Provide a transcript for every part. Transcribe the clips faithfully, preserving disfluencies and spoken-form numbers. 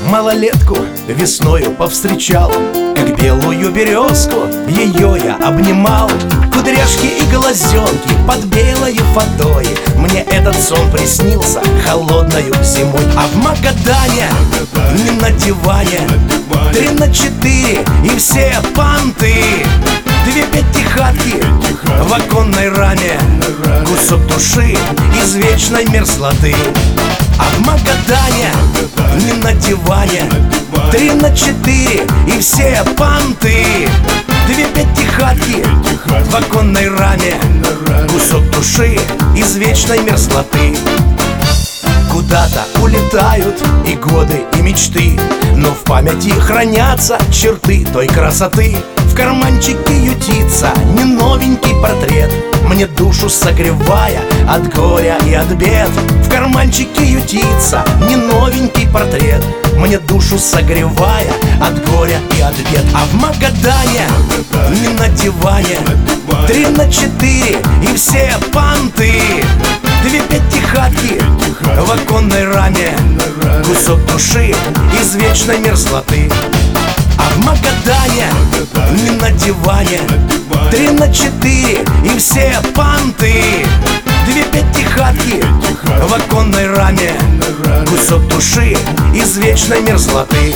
малолетку весною повстречал, как белую березку ее я обнимал. Кудряшки и глазенки под белой водой, мне этот сон приснился холодною зимой. А в Магадане, не на диване, три на четыре и все понты. Две пятихатки в оконной раме, кусок души из вечной мерзлоты. А в Магадане, не на диване, три на четыре и все понты. Две пятихатки в оконной раме, кусок души из вечной мерзлоты. Куда-то улетают и годы, и мечты, но в памяти хранятся черты той красоты. В карманчике ютится не новенький портрет, мне душу согревая от горя и от бед. В карманчике ютится не новенький портрет, мне душу согревая от горя и от бед. А в Магадане, не на диване, три на четыре и все понты. Две пятихатки в оконной раме, кусок души из вечной мерзлоты. А в Магадане, не на диване, три на четыре и все понты. Две пятихатки в оконной раме, кусок души из вечной мерзлоты.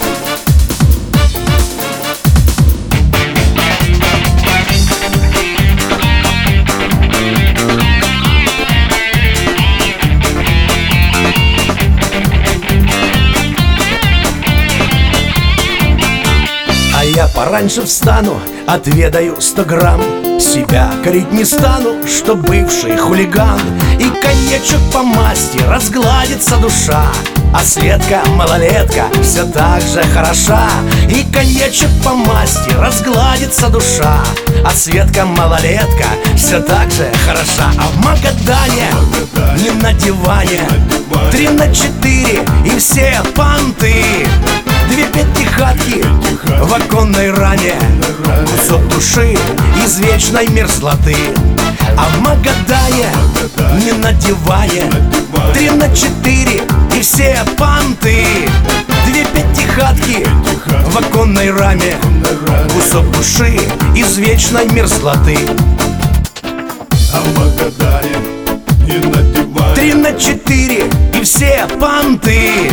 Я пораньше встану, отведаю сто грамм, себя корить не стану, что бывший хулиган. И коньячок по масти, разгладится душа, а Светка малолетка все так же хороша. И коньячок по масти, разгладится душа, а Светка малолетка все так же хороша. А в Магадане, не на диване, три на четыре и все понты. Две пятихатки в оконной раме, кусок души из вечной мерзлоты. А в Магадане, не на диване, три на четыре и все понты. Две пятихатки в оконной раме, кусок души из вечной мерзлоты. А в Магадане, не на диване, три на четыре и все понты.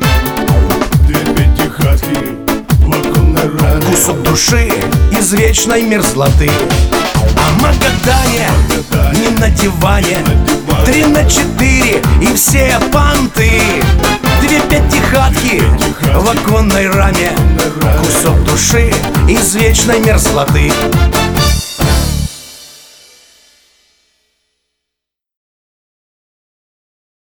Кусок души из вечной мерзлоты. А в Магадане, не на диване, три на четыре и все понты. Две пятихатки в оконной раме, кусок души из вечной мерзлоты.